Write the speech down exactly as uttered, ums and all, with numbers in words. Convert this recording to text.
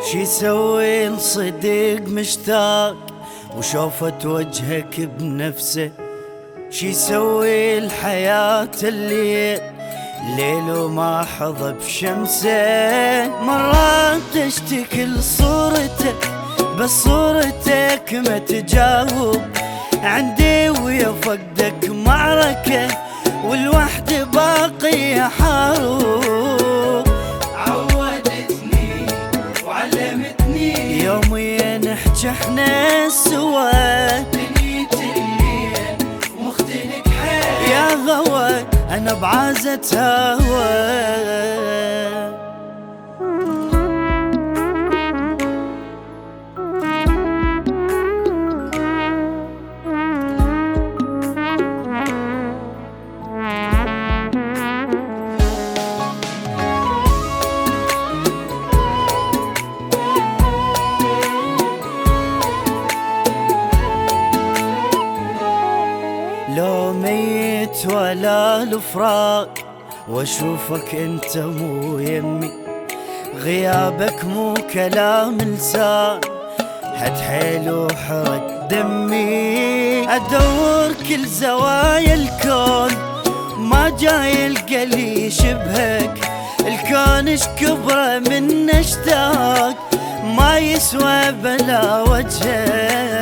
شي سوي الصديق مشتاق وشوفت وجهك بنفسه، شي سوي الحياة الليل ليل وما حظى بشمسه. مرات تشتكي لصورتك بس صورتك ما تجاوب، عندي ويا فقدك معركة والوحدة باقي حروب. عودتني وعلمتني يوميا نحكي احنا سوا، دنيت الليل ومختلك حيل يا غوى انا بعازة هوا. لو ميت ولا الفراق واشوفك انت مو يمي، غيابك مو كلام لسان هد حيل وحرق دمي. ادور كل زوايا الكون ما جاي القى لي شبهك، الكون اش كبره من اشتاق ما يسوى بلا وجهك.